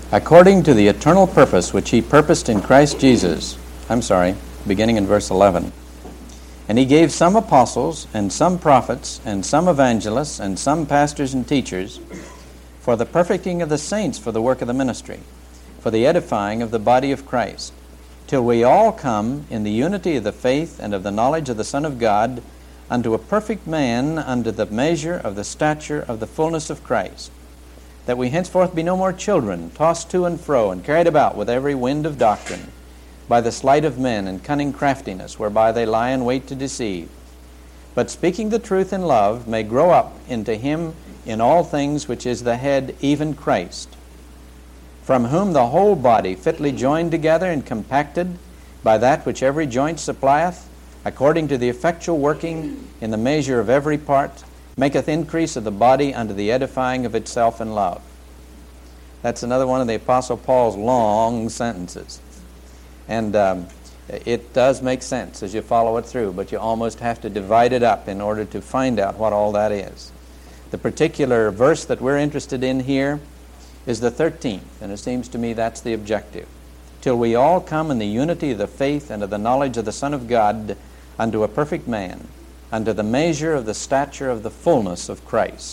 according to the eternal purpose which he purposed in Christ Jesus. Beginning in verse 11. And he gave some apostles, and some prophets, and some evangelists, and some pastors and teachers, for the perfecting of the saints for the work of the ministry, for the edifying of the body of Christ, till we all come in the unity of the faith and of the knowledge of the Son of God, unto a perfect man, unto the measure of the stature of the fullness of Christ, that we henceforth be no more children, tossed to and fro, and carried about with every wind of doctrine, by the sleight of men and cunning craftiness, whereby they lie in wait to deceive. But speaking the truth in love, may grow up into him in all things which is the head, even Christ, from whom the whole body, fitly joined together and compacted by that which every joint supplieth, according to the effectual working in the measure of every part, maketh increase of the body unto the edifying of itself in love. That's another one of the Apostle Paul's long sentences. And it does make sense as you follow it through, but you almost have to divide it up in order to find out what all that is. The particular verse that we're interested in here is the 13th, and it seems to me that's the objective. Till we all come in the unity of the faith and of the knowledge of the Son of God, unto a perfect man, unto the measure of the stature of the fullness of Christ.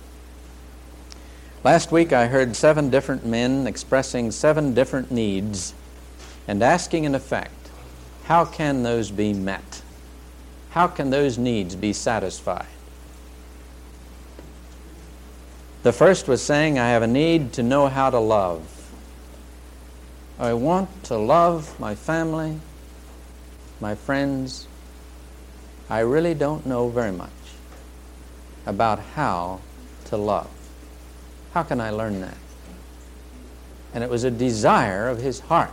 Last week I heard 7 different men expressing 7 different needs and asking in effect, how can those be met? How can those needs be satisfied? The first was saying, I have a need to know how to love. I want to love my family, my friends. I really don't know very much about how to love. How can I learn that? And it was a desire of his heart.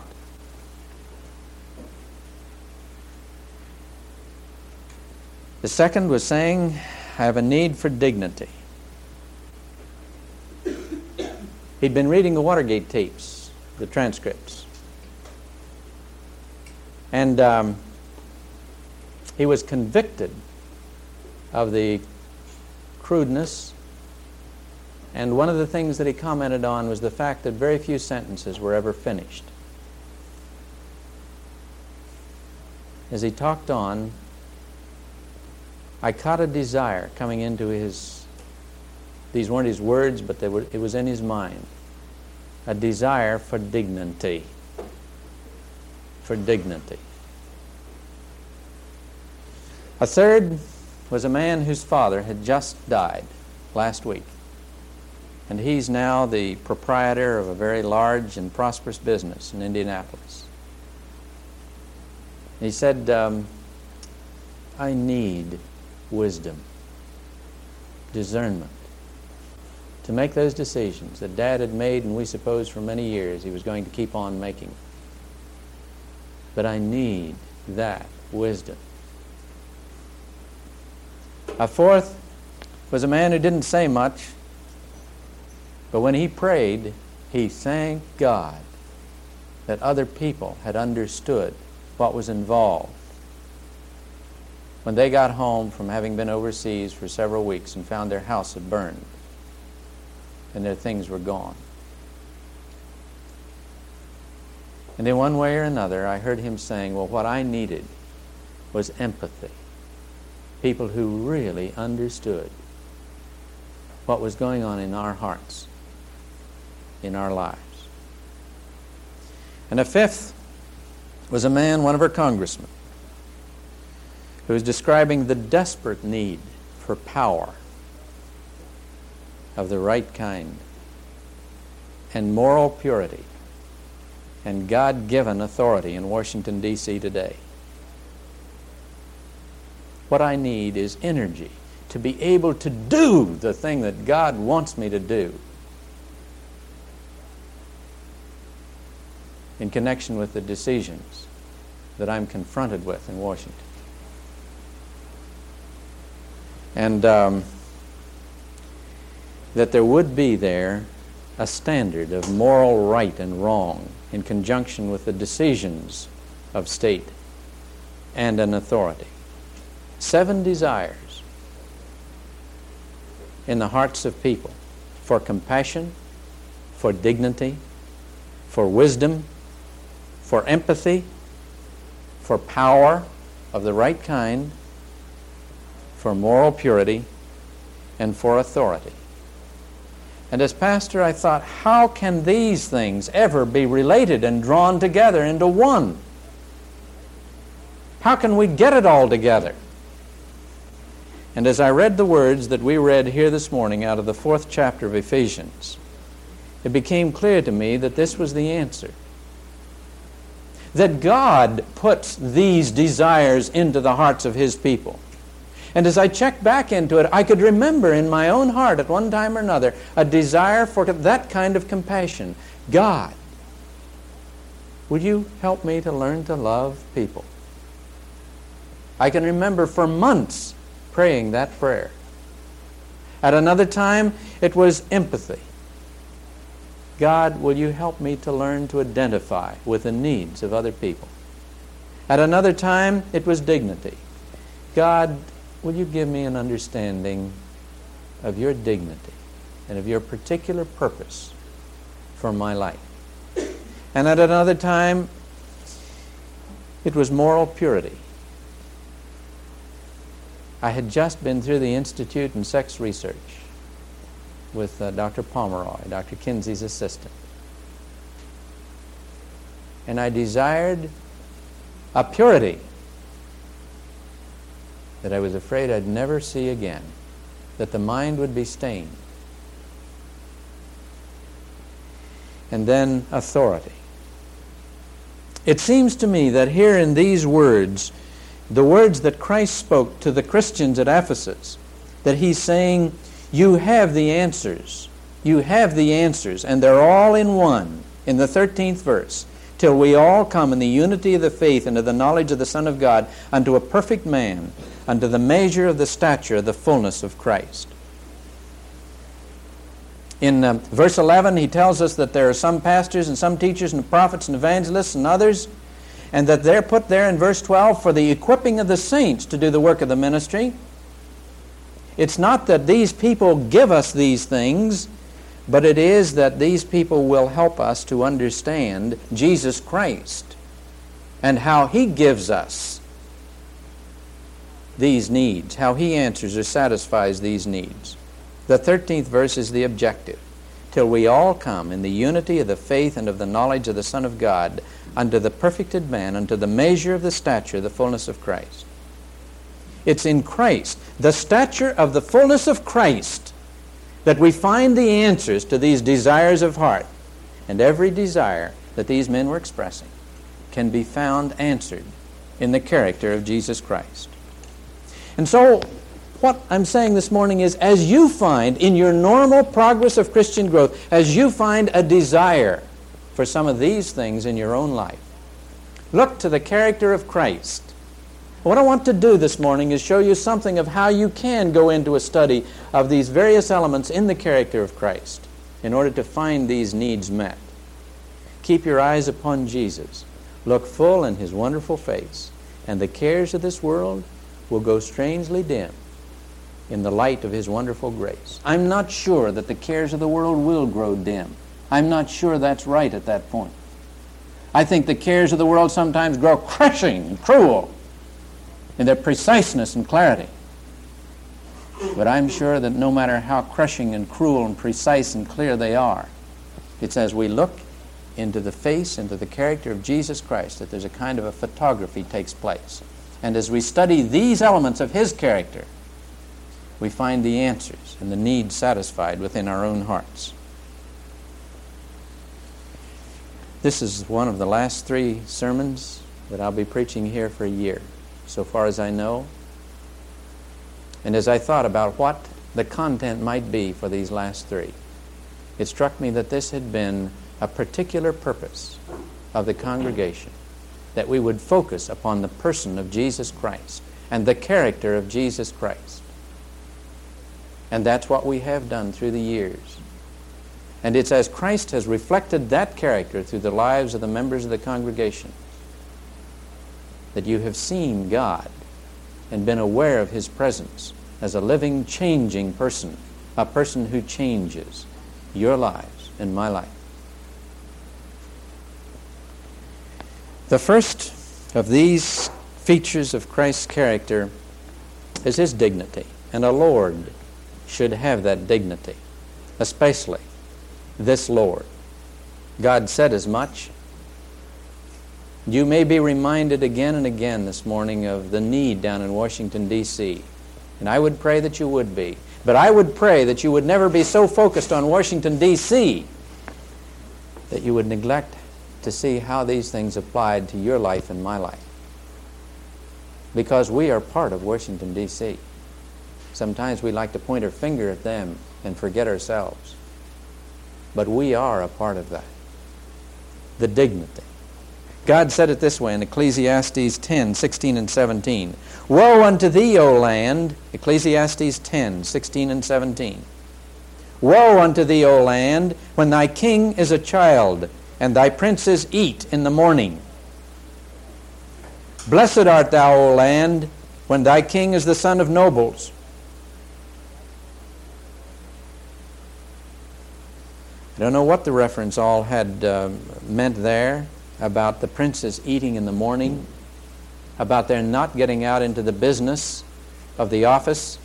The second was saying, I have a need for dignity. He'd been reading the Watergate tapes, the transcripts. And he was convicted of the crudeness. And one of the things that he commented on was the fact that very few sentences were ever finished. As he talked on, I caught a desire coming into his, these weren't his words, but it was in his mind, a desire for dignity. For dignity. A third was a man whose father had just died last week. And he's now the proprietor of a very large and prosperous business in Indianapolis. He said, I need wisdom, discernment, to make those decisions that Dad had made and we suppose for many years he was going to keep on making. But I need that wisdom. A fourth was a man who didn't say much, but when he prayed, he thanked God that other people had understood what was involved when they got home from having been overseas for several weeks and found their house had burned and their things were gone. And in one way or another, I heard him saying, well, what I needed was empathy. People who really understood what was going on in our hearts, in our lives. And a fifth was a man, one of our congressmen, who was describing the desperate need for power of the right kind and moral purity and God-given authority in Washington, D.C. today. What I need is energy to be able to do the thing that God wants me to do in connection with the decisions that I'm confronted with in Washington. And that there would be there a standard of moral right and wrong in conjunction with the decisions of state and an authority. 7 desires in the hearts of people for compassion, for dignity, for wisdom, for empathy, for power of the right kind, for moral purity, and for authority. And as pastor, I thought, how can these things ever be related and drawn together into one? How can we get it all together? And as I read the words that we read here this morning out of the 4th chapter of Ephesians, it became clear to me that this was the answer. That God puts these desires into the hearts of His people. And as I checked back into it, I could remember in my own heart at one time or another a desire for that kind of compassion. God, would you help me to learn to love people? I can remember for months praying that prayer. At another time, it was empathy. God, will you help me to learn to identify with the needs of other people? At another time, it was dignity. God, will you give me an understanding of your dignity and of your particular purpose for my life? And at another time, it was moral purity. I had just been through the Institute in Sex Research with Dr. Pomeroy, Dr. Kinsey's assistant. And I desired a purity that I was afraid I'd never see again, that the mind would be stained. And then authority. It seems to me that here in these words, the words that Christ spoke to the Christians at Ephesus, that He's saying, you have the answers. You have the answers, and they're all in one, in the 13th verse, till we all come in the unity of the faith and of the knowledge of the Son of God, unto a perfect man, unto the measure of the stature of the fullness of Christ. In verse 11, he tells us that there are some pastors and some teachers and prophets and evangelists and others, and that they're put there in verse 12 for the equipping of the saints to do the work of the ministry. It's not that these people give us these things, but it is that these people will help us to understand Jesus Christ and how He gives us these needs, how He answers or satisfies these needs. The 13th verse is the objective. Till we all come in the unity of the faith and of the knowledge of the Son of God, unto the perfected man, unto the measure of the stature, the fullness of Christ. It's in Christ, the stature of the fullness of Christ, that we find the answers to these desires of heart. And every desire that these men were expressing can be found answered in the character of Jesus Christ. And so, what I'm saying this morning is, as you find in your normal progress of Christian growth, as you find a desire for some of these things in your own life, look to the character of Christ. What I want to do this morning is show you something of how you can go into a study of these various elements in the character of Christ in order to find these needs met. Keep your eyes upon Jesus. Look full in His wonderful face, and the cares of this world will go strangely dim in the light of His wonderful grace. I'm not sure that the cares of the world will grow dim. I'm not sure that's right at that point. I think the cares of the world sometimes grow crushing and cruel in their preciseness and clarity. But I'm sure that no matter how crushing and cruel and precise and clear they are, it's as we look into the face, into the character of Jesus Christ, that there's a kind of a photography takes place. And as we study these elements of His character, we find the answers and the needs satisfied within our own hearts. This is one of the last 3 sermons that I'll be preaching here for a year, so far as I know. And as I thought about what the content might be for these last 3, it struck me that this had been a particular purpose of the congregation, that we would focus upon the person of Jesus Christ and the character of Jesus Christ. And that's what we have done through the years. And it's as Christ has reflected that character through the lives of the members of the congregation that you have seen God and been aware of His presence as a living, changing person, a person who changes your lives and my life. The first of these features of Christ's character is his dignity, and a Lord should have that dignity, especially this Lord. God said as much. You may be reminded again and again this morning of the need down in Washington, D.C., and I would pray that you would be. But I would pray that you would never be so focused on Washington, D.C., that you would neglect to see how these things applied to your life and my life. Because we are part of Washington, D.C. Sometimes we like to point our finger at them and forget ourselves. But we are a part of that. The dignity. God said it this way in Ecclesiastes 10, 16 and 17. Woe unto thee, O land, Ecclesiastes 10, 16 and 17. Woe unto thee, O land, when thy king is a child, and thy princes eat in the morning. Blessed art thou, O land, when thy king is the son of nobles. I don't know what the reference all had meant there about the princes eating in the morning, about their not getting out into the business of the office,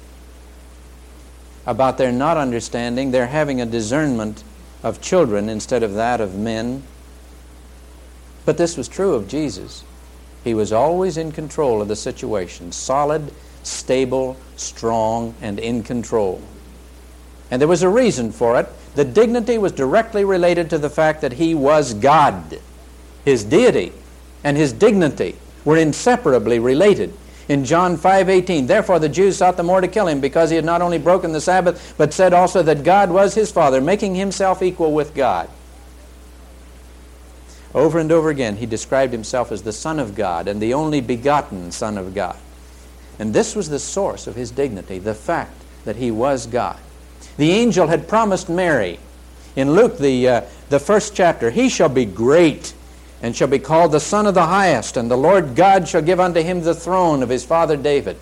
about their not understanding, their having a discernment of children instead of that of men. But this was true of Jesus. He was always in control of the situation, solid, stable, strong, and in control. And there was a reason for it. The dignity was directly related to the fact that he was God. His deity and his dignity were inseparably related. In John 5:18, therefore the Jews sought the more to kill him, because he had not only broken the Sabbath, but said also that God was his Father, making himself equal with God. Over and over again, he described himself as the Son of God and the only begotten Son of God. And this was the source of his dignity, the fact that he was God. The angel had promised Mary in Luke, the first chapter, he shall be great and shall be called the Son of the Highest, and the Lord God shall give unto him the throne of his father David.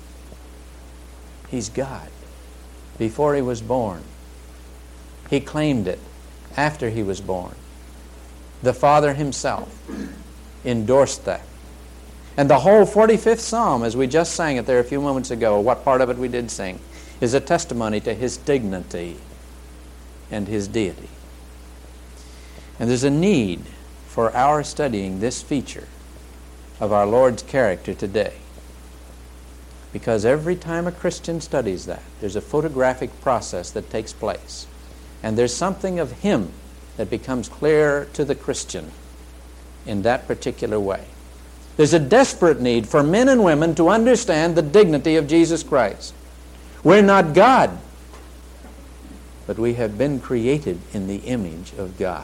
He's God before he was born. He claimed it after he was born. The Father himself endorsed that. And the whole 45th Psalm, as we just sang it there a few moments ago, what part of it we did sing, is a testimony to his dignity and his deity. And there's a need for our studying this feature of our Lord's character today. Because every time a Christian studies that, there's a photographic process that takes place. And there's something of him that becomes clear to the Christian in that particular way. There's a desperate need for men and women to understand the dignity of Jesus Christ. We're not God, but we have been created in the image of God.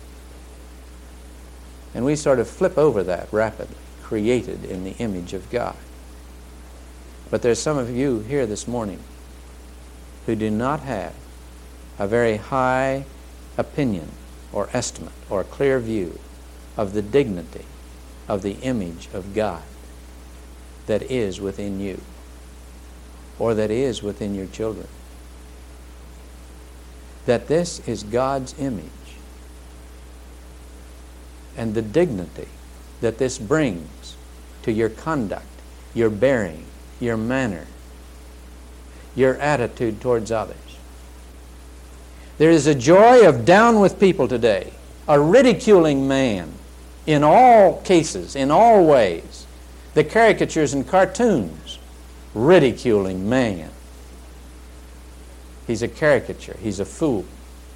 And we sort of flip over that rapidly, created in the image of God. But there's some of you here this morning who do not have a very high opinion or estimate or clear view of the dignity of the image of God that is within you or that is within your children. That this is God's image. And the dignity that this brings to your conduct, your bearing, your manner, your attitude towards others. There is a joy of down with people today, a ridiculing man in all cases, in all ways. The caricatures and cartoons, ridiculing man. He's a caricature, he's a fool.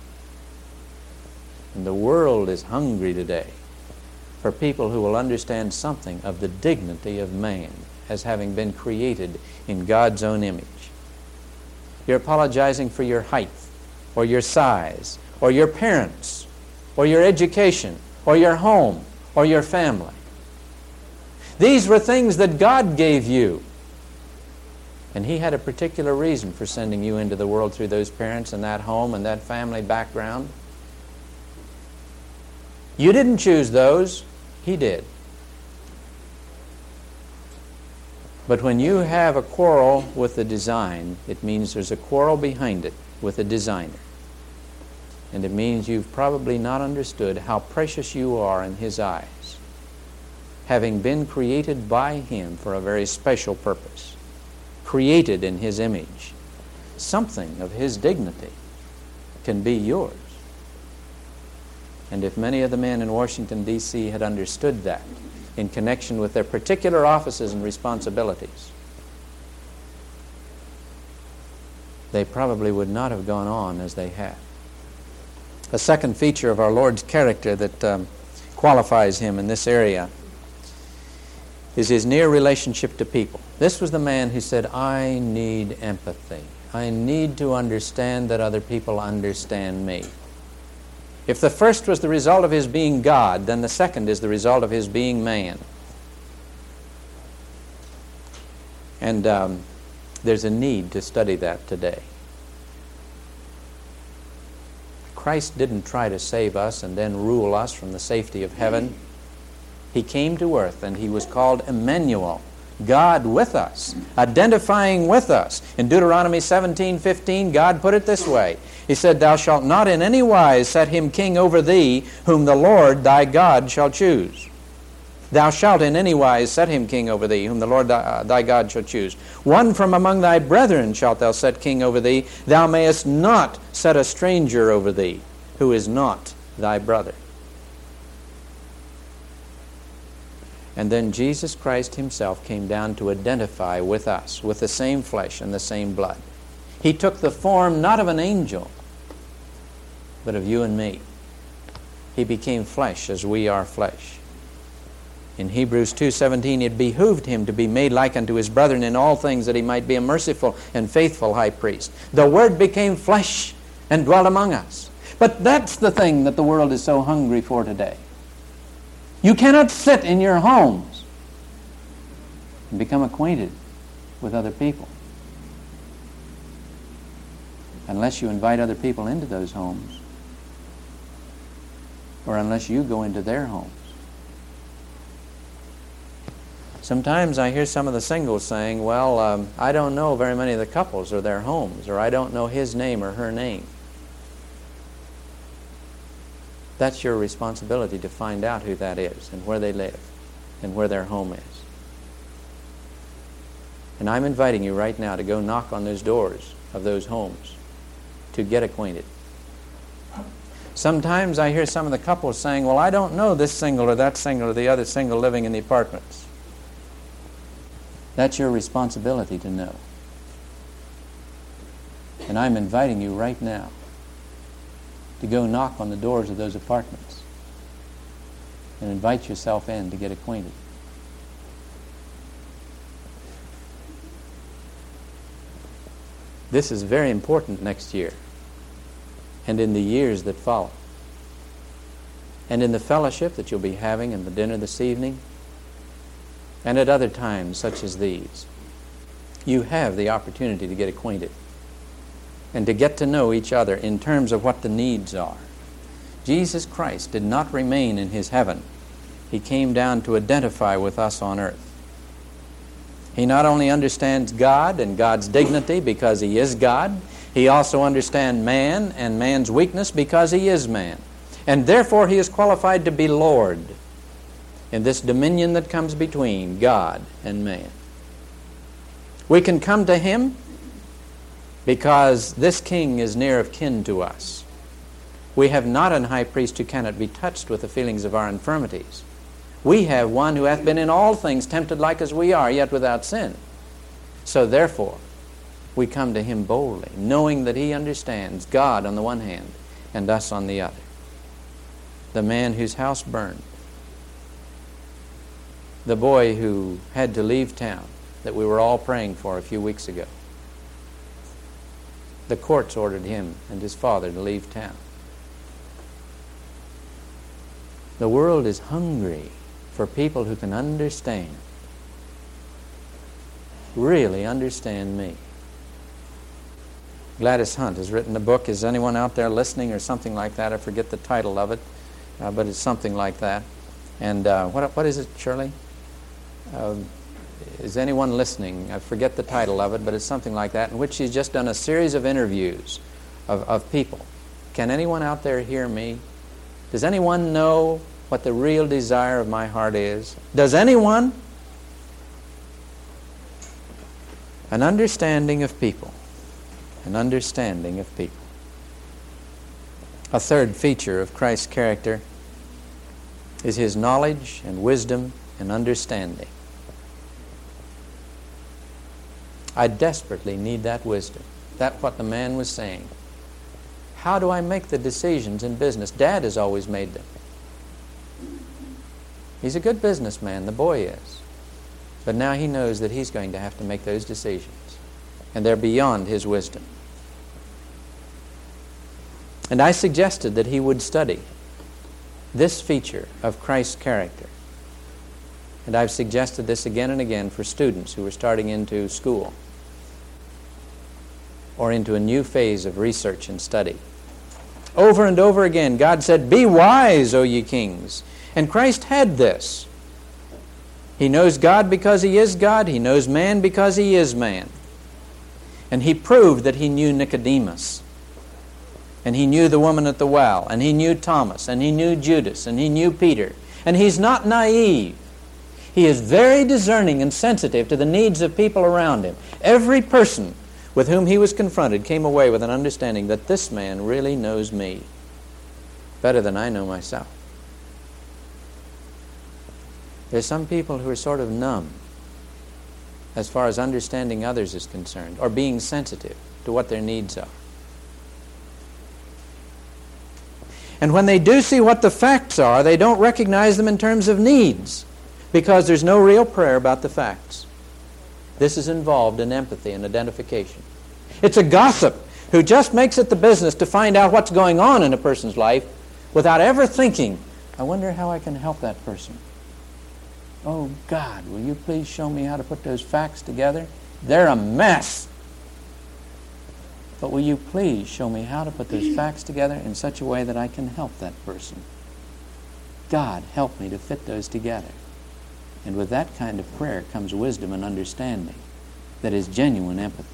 And the world is hungry today for people who will understand something of the dignity of man as having been created in God's own image. You're apologizing for your height, or your size, or your parents, or your education, or your home, or your family. These were things that God gave you. And he had a particular reason for sending you into the world through those parents and that home and that family background. You didn't choose those. He did. But when you have a quarrel with the design, it means there's a quarrel behind it with the designer. And it means you've probably not understood how precious you are in his eyes. having been created by Him for a very special purpose, created in His image, something of His dignity can be yours. And if many of the men in Washington, D.C. had understood that in connection with their particular offices and responsibilities, they probably would not have gone on as they have. A second feature of our Lord's character that qualifies Him in this area is His near relationship to people. This was the man who said, I need empathy. I need to understand that other people understand me. If the first was the result of His being God, then the second is the result of His being man. And there's a need to study that today. Christ didn't try to save us and then rule us from the safety of heaven. He came to earth and He was called Emmanuel, God with us, identifying with us. In Deuteronomy 17:15, God put it this way. He said, Thou shalt not in any wise set him king over thee, whom the Lord thy God shall choose. Thou shalt in any wise set him king over thee, whom the Lord thy God shall choose. One from among thy brethren shalt thou set king over thee. Thou mayest not set a stranger over thee, who is not thy brother. And then Jesus Christ Himself came down to identify with us, with the same flesh and the same blood. He took the form not of an angel, but of you and me. He became flesh as we are flesh. In Hebrews 2:17, it behooved Him to be made like unto His brethren in all things, that He might be a merciful and faithful high priest. The Word became flesh and dwelt among us. But that's the thing that the world is so hungry for today. You cannot sit in your homes and become acquainted with other people unless you invite other people into those homes, or unless you go into their homes. Sometimes I hear some of the singles saying, well, I don't know very many of the couples or their homes, or I don't know his name or her name. That's your responsibility to find out who that is and where they live and where their home is. And I'm inviting you right now to go knock on those doors of those homes to get acquainted. Sometimes I hear some of the couples saying, well, I don't know this single or that single or the other single living in the apartments. That's your responsibility to know. And I'm inviting you right now to go knock on the doors of those apartments and invite yourself in to get acquainted. This is very important next year and in the years that follow. And in the fellowship that you'll be having in the dinner this evening and at other times such as these, you have the opportunity to get acquainted and to get to know each other in terms of what the needs are. Jesus Christ did not remain in His heaven. He came down to identify with us on earth. He not only understands God and God's dignity because He is God, He also understands man and man's weakness because He is man. And therefore He is qualified to be Lord in this dominion that comes between God and man. We can come to Him because this King is near of kin to us. We have not an high priest who cannot be touched with the feelings of our infirmities. We have one who hath been in all things tempted like as we are, yet without sin. So therefore, we come to Him boldly, knowing that He understands God on the one hand and us on the other. The man whose house burned, the boy who had to leave town that we were all praying for a few weeks ago. The courts ordered him and his father to leave town. The world is hungry for people who can understand, really understand me. Gladys Hunt has written a book. Is anyone out there listening or something like that? I forget the title of it, but it's something like that. And what is it, Shirley? Is anyone listening? I forget the title of it, but it's something like that, in which she's just done a series of interviews of people. Can anyone out there hear me? Does anyone know what the real desire of my heart is? Does anyone? An understanding of people. An understanding of people. A third feature of Christ's character is His knowledge and wisdom and understanding. I desperately need that wisdom. That's what the man was saying. How do I make the decisions in business? Dad has always made them. He's a good businessman, the boy is. But now he knows that he's going to have to make those decisions. And they're beyond his wisdom. And I suggested that he would study this feature of Christ's character. And I've suggested this again and again for students who are starting into school or into a new phase of research and study. Over and over again, God said, "Be wise, O ye kings." And Christ had this. He knows God because He is God. He knows man because He is man. And He proved that He knew Nicodemus. And He knew the woman at the well. And He knew Thomas. And He knew Judas. And He knew Peter. And He's not naive. He is very discerning and sensitive to the needs of people around Him. Every person with whom He was confronted came away with an understanding that this man really knows me better than I know myself. There's some people who are sort of numb as far as understanding others is concerned, or being sensitive to what their needs are. And when they do see what the facts are, they don't recognize them in terms of needs, because there's no real prayer about the facts. This is involved in empathy and identification. It's a gossip who just makes it the business to find out what's going on in a person's life without ever thinking, I wonder how I can help that person. Oh, God, will you please show me how to put those facts together? They're a mess. But will you please show me how to put those facts together in such a way that I can help that person? God, help me to fit those together. And with that kind of prayer comes wisdom and understanding that is genuine empathy.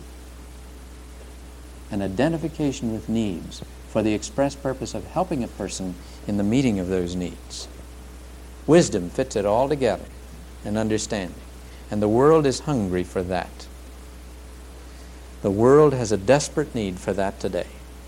An identification with needs for the express purpose of helping a person in the meeting of those needs. Wisdom fits it all together, and understanding. And the world is hungry for that. The world has a desperate need for that today.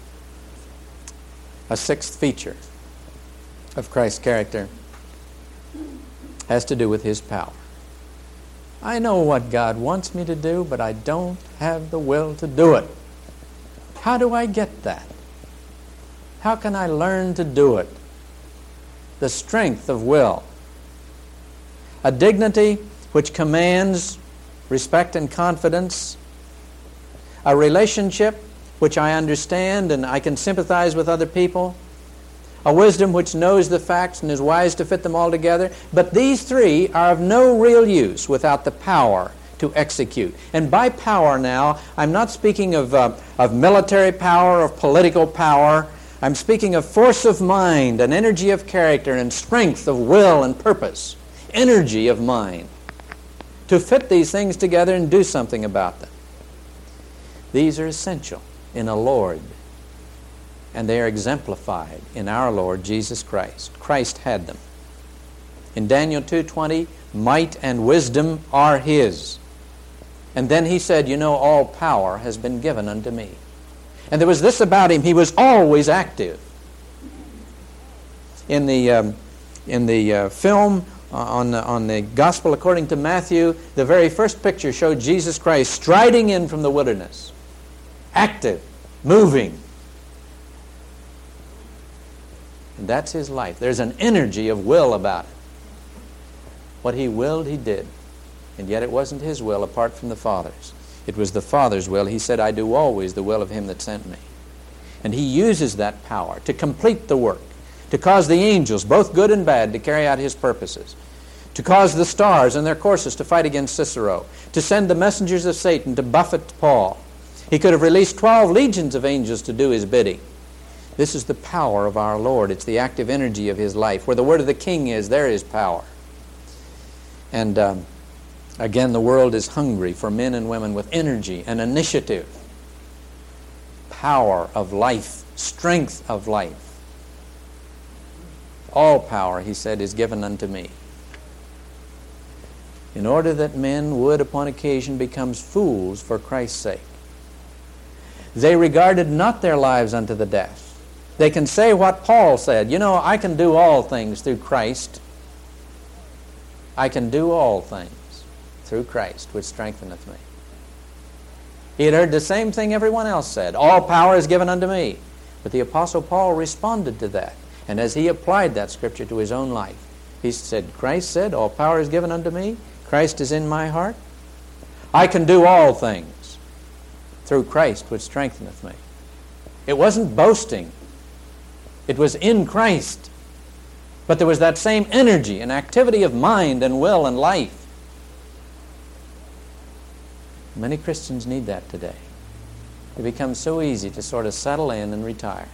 A sixth feature of Christ's character has to do with His power. I know what God wants me to do, but I don't have the will to do it. How do I get that? How can I learn to do it? The strength of will. A dignity which commands respect and confidence. A relationship which I understand and I can sympathize with other people. A wisdom which knows the facts and is wise to fit them all together. But these three are of no real use without the power to execute. And by power now, I'm not speaking of military power, of political power. I'm speaking of force of mind, an energy of character, and strength of will and purpose. Energy of mind. To fit these things together and do something about them. These are essential in a Lord. And they are exemplified in our Lord Jesus Christ. Christ had them. In Daniel 2:20, might and wisdom are His. And then He said, you know, all power has been given unto me. And there was this about Him, He was always active. In the film on the Gospel according to Matthew, the very first picture showed Jesus Christ striding in from the wilderness. Active, moving. And that's His life. There's an energy of will about it. What He willed, He did. And yet it wasn't His will apart from the Father's. It was the Father's will. He said, I do always the will of Him that sent me. And He uses that power to complete the work, to cause the angels, both good and bad, to carry out His purposes, to cause the stars and their courses to fight against Cicero, to send the messengers of Satan to buffet Paul. He could have released 12 legions of angels to do His bidding. This is the power of our Lord. It's the active energy of His life. Where the word of the King is, there is power. And again, the world is hungry for men and women with energy and initiative, power of life, strength of life. All power, he said, is given unto me. In order that men would upon occasion become fools for Christ's sake. They regarded not their lives unto the death. They can say what Paul said, you know, I can do all things through Christ. I can do all things through Christ, which strengtheneth me. He had heard the same thing everyone else said. All power is given unto me. But the Apostle Paul responded to that. And as he applied that scripture to his own life, he said, Christ said, all power is given unto me. Christ is in my heart. I can do all things through Christ, which strengtheneth me. It wasn't boasting. It was in Christ. But there was that same energy and activity of mind and will and life. Many Christians need that today. It becomes so easy to sort of settle in and retire.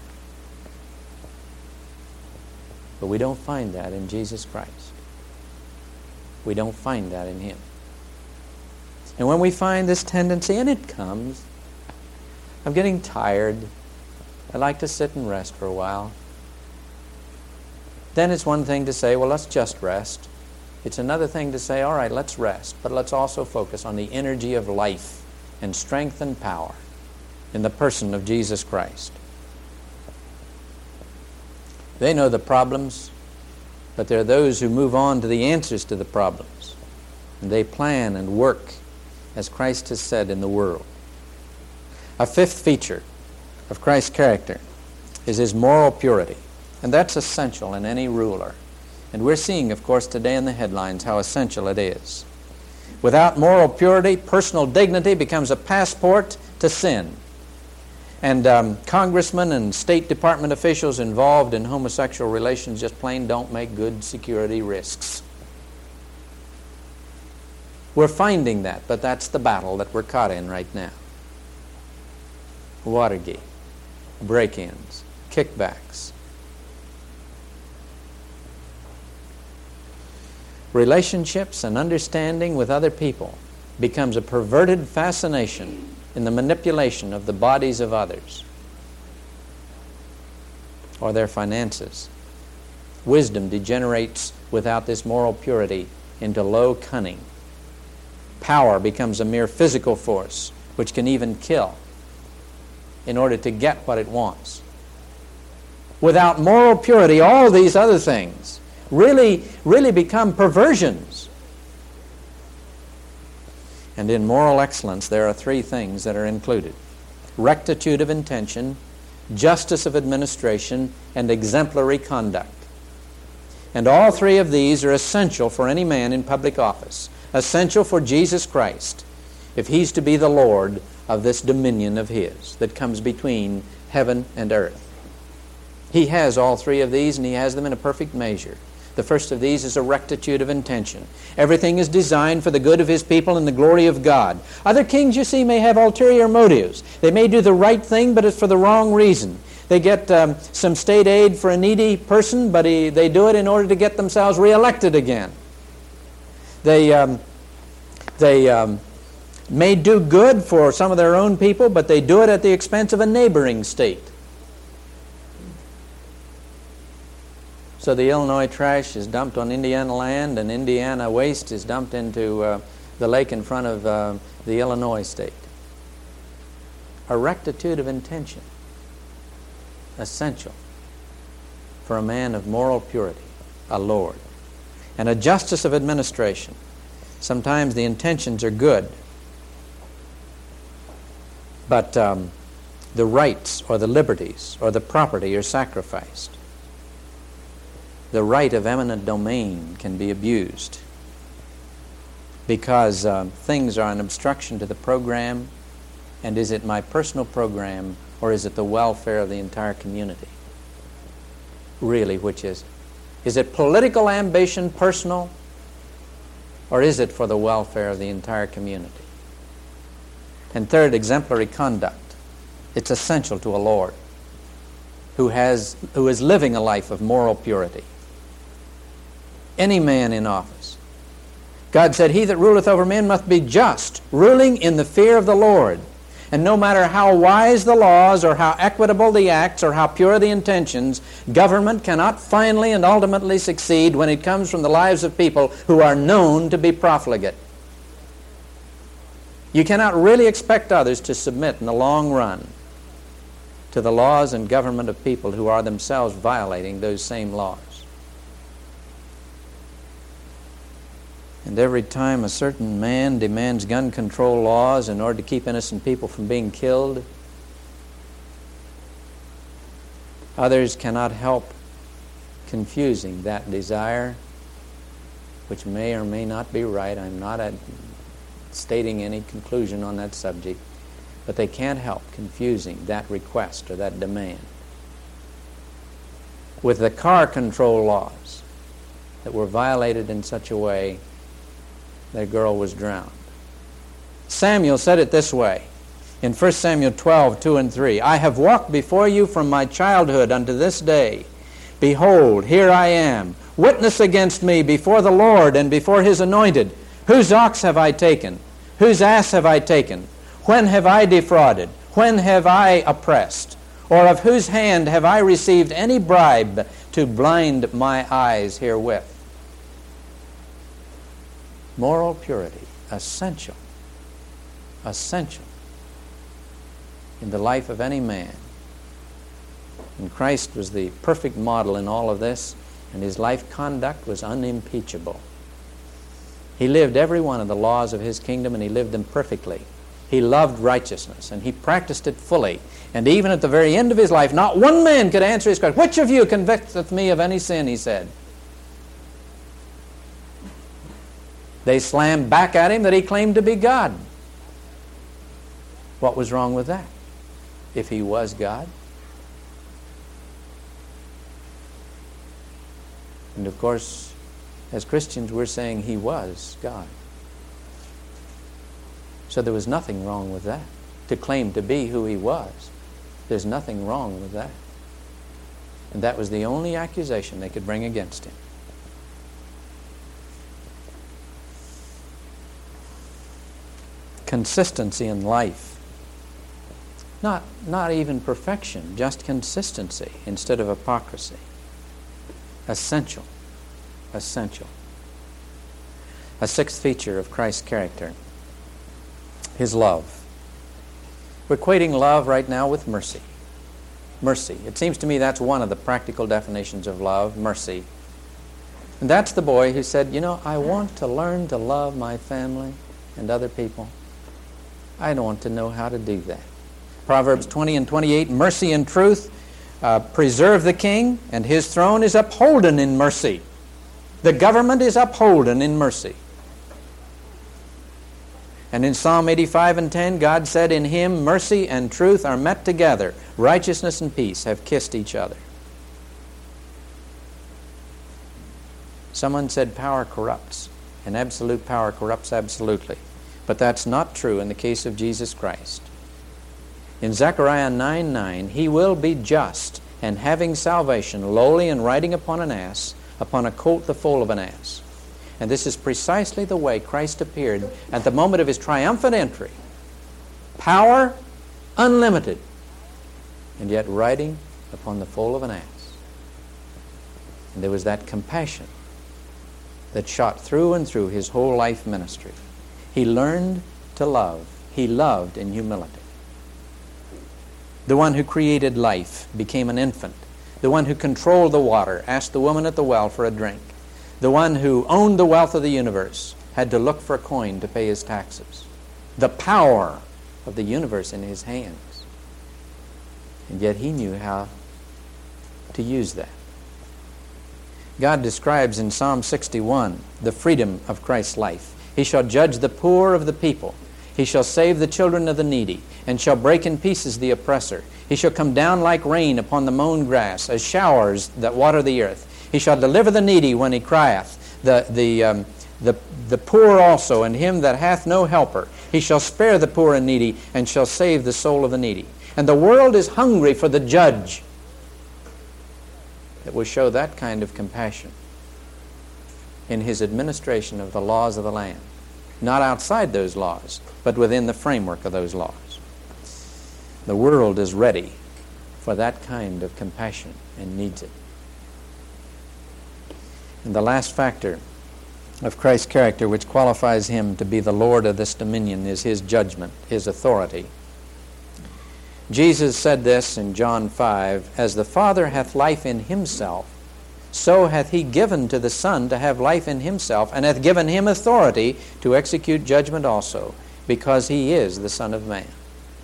But we don't find that in Jesus Christ. We don't find that in Him. And when we find this tendency, and it comes, I'm getting tired, I like to sit and rest for a while. Then it's one thing to say, well, let's just rest. It's another thing to say, all right, let's rest, but let's also focus on the energy of life and strength and power in the person of Jesus Christ. They know the problems, but there are those who move on to the answers to the problems. And they plan and work as Christ has said in the world. A fifth feature of Christ's character is His moral purity. And that's essential in any ruler. And we're seeing, of course, today in the headlines how essential it is. Without moral purity, personal dignity becomes a passport to sin. And congressmen and State Department officials involved in homosexual relations just plain don't make good security risks. We're finding that, but that's the battle that we're caught in right now. Watergate, break-ins, kickbacks. Relationships and understanding with other people becomes a perverted fascination in the manipulation of the bodies of others or their finances. Wisdom degenerates without this moral purity into low cunning. Power becomes a mere physical force which can even kill in order to get what it wants. Without moral purity, all these other things really become perversions. And in moral excellence, there are three things that are included: rectitude of intention, justice of administration, and exemplary conduct. And all three of these are essential for any man in public office, essential for Jesus Christ, if He's to be the Lord of this dominion of His that comes between heaven and earth. He has all three of these, and He has them in a perfect measure. The first of these is a rectitude of intention. Everything is designed for the good of His people and the glory of God. Other kings, you see, may have ulterior motives. They may do the right thing, but it's for the wrong reason. They get some state aid for a needy person, but they do it in order to get themselves reelected again. They may do good for some of their own people, but they do it at the expense of a neighboring state. So the Illinois trash is dumped on Indiana land, and Indiana waste is dumped into the lake in front of the Illinois state. A rectitude of intention, essential for a man of moral purity, a Lord. And a justice of administration. Sometimes the intentions are good, but the rights or the liberties or the property are sacrificed. The right of eminent domain can be abused because things are an obstruction to the program. And is it my personal program, or is it the welfare of the entire community? Really, which is it? Is it political ambition personal, or is it for the welfare of the entire community? And third, exemplary conduct. It's essential to a Lord who is living a life of moral purity. Any man in office. God said, "He that ruleth over men must be just, ruling in the fear of the Lord." And no matter how wise the laws or how equitable the acts or how pure the intentions, government cannot finally and ultimately succeed when it comes from the lives of people who are known to be profligate. You cannot really expect others to submit in the long run to the laws and government of people who are themselves violating those same laws. And every time a certain man demands gun control laws in order to keep innocent people from being killed, others cannot help confusing that desire, which may or may not be right. I'm not stating any conclusion on that subject, but they can't help confusing that request or that demand with the car control laws that were violated in such a way that girl was drowned. Samuel said it this way in 1 Samuel 12, 2 and 3. I have walked before you from my childhood unto this day. Behold, here I am. Witness against me before the Lord and before his anointed. Whose ox have I taken? Whose ass have I taken? When have I defrauded? When have I oppressed? Or of whose hand have I received any bribe to blind my eyes herewith? Moral purity, essential in the life of any man. And Christ was the perfect model in all of this, and his life conduct was unimpeachable. He lived every one of the laws of his kingdom, and he lived them perfectly. He loved righteousness, and he practiced it fully. And even at the very end of his life, not one man could answer his question. Which of you convicteth me of any sin, he said. They slammed back at him that he claimed to be God. What was wrong with that, if he was God? And of course, as Christians, we're saying he was God. So there was nothing wrong with that. To claim to be who he was, there's nothing wrong with that. And that was the only accusation they could bring against him. Consistency in life. Not even perfection, just consistency instead of hypocrisy. Essential. A sixth feature of Christ's character, his love. We're equating love right now with mercy. Mercy. It seems to me that's one of the practical definitions of love, mercy. And that's the boy who said, I want to learn to love my family and other people. I don't want to know how to do that. Proverbs 20 and 28, mercy and truth preserve the king, and his throne is upholden in mercy. The government is upholden in mercy. And in Psalm 85 and 10, God said, in him mercy and truth are met together. Righteousness and peace have kissed each other. Someone said power corrupts, and absolute power corrupts absolutely. But that's not true in the case of Jesus Christ. In Zechariah 9:9, he will be just, and having salvation, lowly and riding upon an ass, upon a colt the foal of an ass. And this is precisely the way Christ appeared at the moment of his triumphant entry. Power unlimited, and yet riding upon the foal of an ass. And there was that compassion that shot through and through his whole life ministry. He learned to love. He loved in humility. The one who created life became an infant. The one who controlled the water asked the woman at the well for a drink. The one who owned the wealth of the universe had to look for a coin to pay his taxes. The power of the universe in his hands. And yet he knew how to use that. God describes in Psalm 61 the freedom of Christ's life. He shall judge the poor of the people. He shall save the children of the needy, and shall break in pieces the oppressor. He shall come down like rain upon the mown grass, as showers that water the earth. He shall deliver the needy when he crieth, the poor also, and him that hath no helper. He shall spare the poor and needy, and shall save the soul of the needy. And the world is hungry for the judge that will show that kind of compassion in his administration of the laws of the land. Not outside those laws, but within the framework of those laws. The world is ready for that kind of compassion and needs it. And the last factor of Christ's character which qualifies him to be the Lord of this dominion is his judgment, his authority. Jesus said this in John 5, "As the Father hath life in himself, so hath he given to the Son to have life in himself, and hath given him authority to execute judgment also, because he is the Son of Man."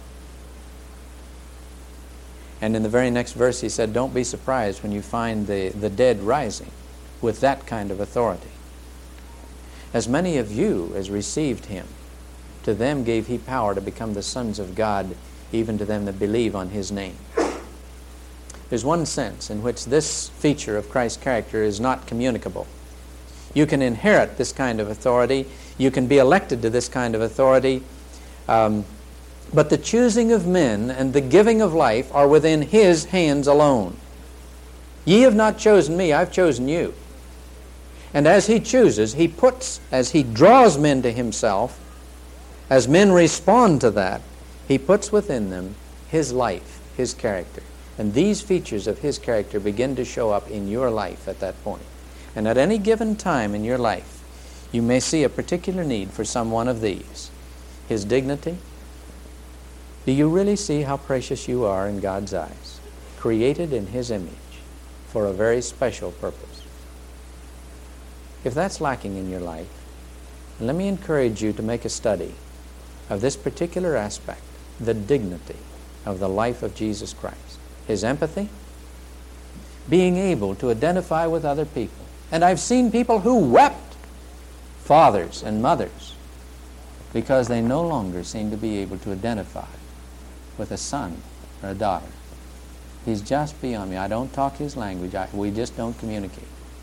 And in the very next verse he said, "Don't be surprised when you find the dead rising with that kind of authority. As many of you as received him, to them gave he power to become the sons of God, even to them that believe on his name." There's one sense in which this feature of Christ's character is not communicable. You can inherit this kind of authority. You can be elected to this kind of authority. But the choosing of men and the giving of life are within his hands alone. "Ye have not chosen me, I've chosen you." And as he chooses, he puts, as he draws men to himself, as men respond to that, he puts within them his life, his character. And these features of his character begin to show up in your life at that point. And at any given time in your life, you may see a particular need for some one of these. His dignity. Do you really see how precious you are in God's eyes? Created in his image for a very special purpose. If that's lacking in your life, let me encourage you to make a study of this particular aspect, the dignity of the life of Jesus Christ. His empathy, being able to identify with other people. And I've seen people who wept, fathers and mothers, because they no longer seem to be able to identify with a son or a daughter. He's just beyond me. I don't talk his language. We just don't communicate.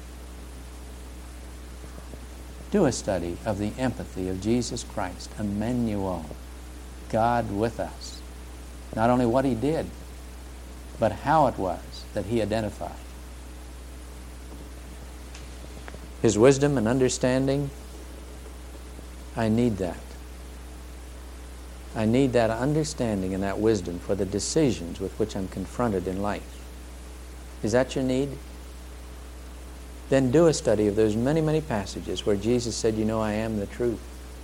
Do a study of the empathy of Jesus Christ, Emmanuel, God with us. Not only what he did, but how it was that he identified. His wisdom and understanding, I need that. I need that understanding and that wisdom for the decisions with which I'm confronted in life. Is that your need? Then do a study of those many, many passages where Jesus said, "You know, I am the truth.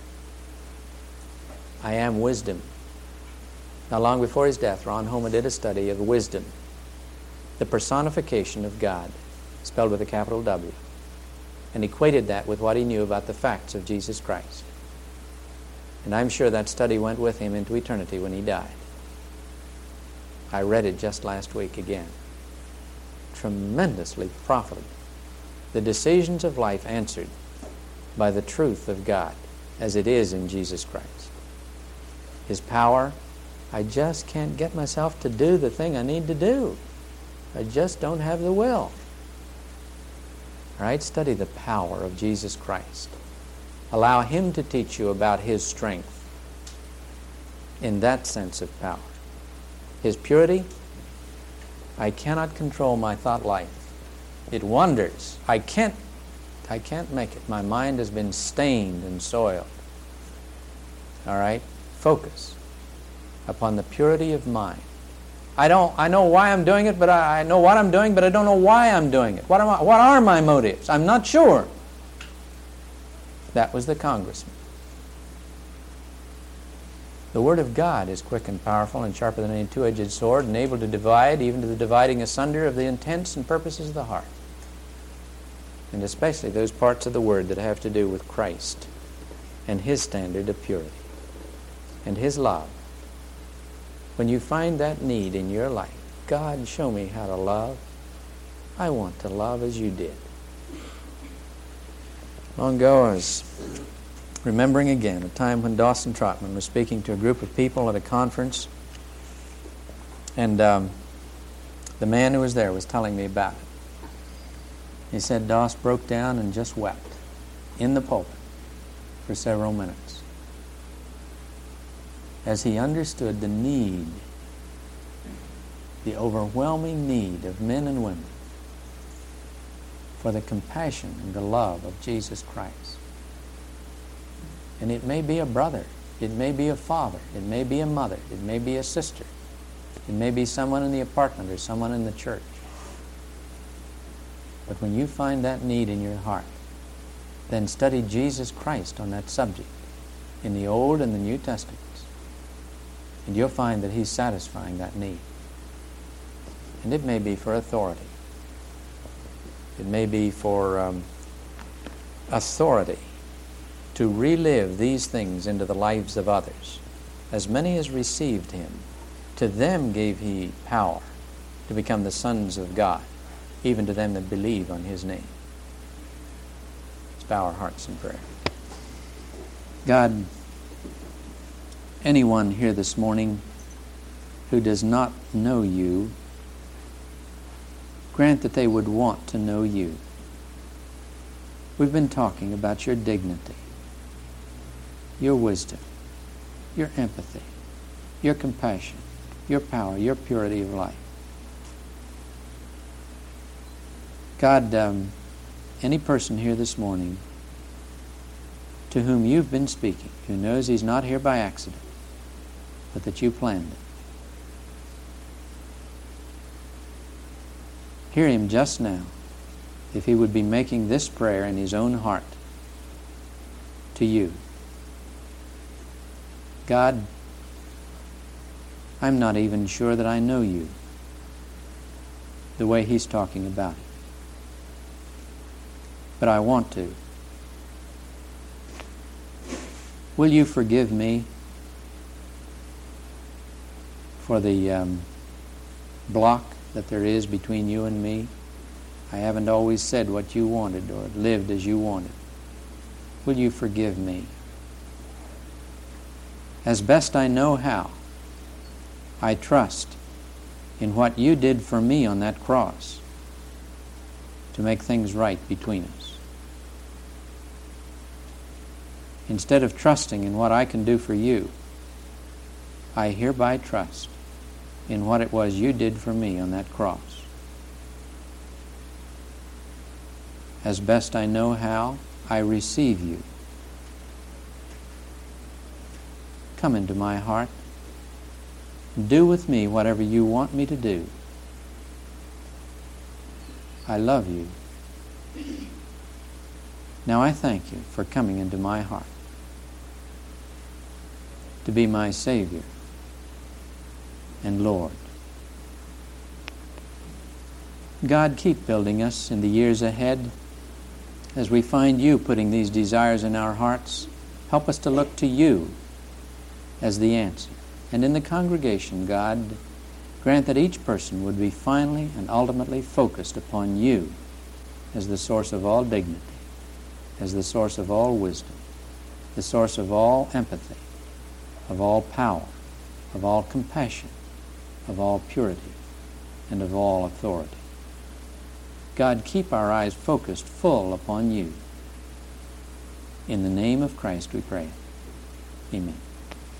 I am wisdom." Not long before his death, Ron Homa did a study of wisdom, the personification of God, spelled with a capital W, and equated that with what he knew about the facts of Jesus Christ. And I'm sure that study went with him into eternity when he died. I read it just last week again. Tremendously profitable. The decisions of life answered by the truth of God as it is in Jesus Christ. His power, I just can't get myself to do the thing I need to do. I just don't have the will. All right, study the power of Jesus Christ. Allow him to teach you about his strength in that sense of power. His purity, I cannot control my thought life. It wanders. I can't make it. My mind has been stained and soiled. All right? Focus upon the purity of mind. I know why I'm doing it, but I know what I'm doing, but I don't know why I'm doing it. What are my motives? I'm not sure. That was the congressman. The Word of God is quick and powerful and sharper than any two-edged sword, and able to divide, even to the dividing asunder of the intents and purposes of the heart. And especially those parts of the Word that have to do with Christ and his standard of purity and his love. When you find that need in your life, God, show me how to love. I want to love as you did. Long ago, I was remembering again a time when Dawson Trotman was speaking to a group of people at a conference, and the man who was there was telling me about it. He said Doss broke down and just wept in the pulpit for several minutes as he understood the need, the overwhelming need of men and women for the compassion and the love of Jesus Christ. And it may be a brother, it may be a father, it may be a mother, it may be a sister, It may be someone in the apartment or someone in the church. But when you find that need in your heart, then study Jesus Christ on that subject in the Old and the New Testaments. And you'll find that He's satisfying that need. And it may be for authority. It may be for authority to relive these things into the lives of others. As many as received Him, to them gave He power to become the sons of God, even to them that believe on His name. Let's bow our hearts in prayer. God, anyone here this morning who does not know You, grant that they would want to know You. We've been talking about Your dignity, Your wisdom, Your empathy, Your compassion, Your power, Your purity of life. God, any person here this morning to whom You've been speaking, who knows he's not here by accident, but that You planned it, hear him just now, if he would be making this prayer in his own heart to You. God, I'm not even sure that I know You the way he's talking about it. But I want to. Will You forgive me for the block that there is between You and me? I haven't always said what You wanted or lived as You wanted. Will You forgive me? As best I know how, I trust in what You did for me on that cross to make things right between us. Instead of trusting in what I can do for You, I hereby trust in what it was You did for me on that cross. As best I know how, I receive You. Come into my heart. Do with me whatever You want me to do. I love You. Now I thank You for coming into my heart to be my Savior and Lord. God, keep building us in the years ahead. As we find You putting these desires in our hearts, help us to look to You as the answer. And in the congregation, God, grant that each person would be finally and ultimately focused upon You as the source of all dignity, as the source of all wisdom, the source of all empathy, of all power, of all compassion, of all purity, and of all authority. God, keep our eyes focused full upon You. In the name of Christ we pray. Amen.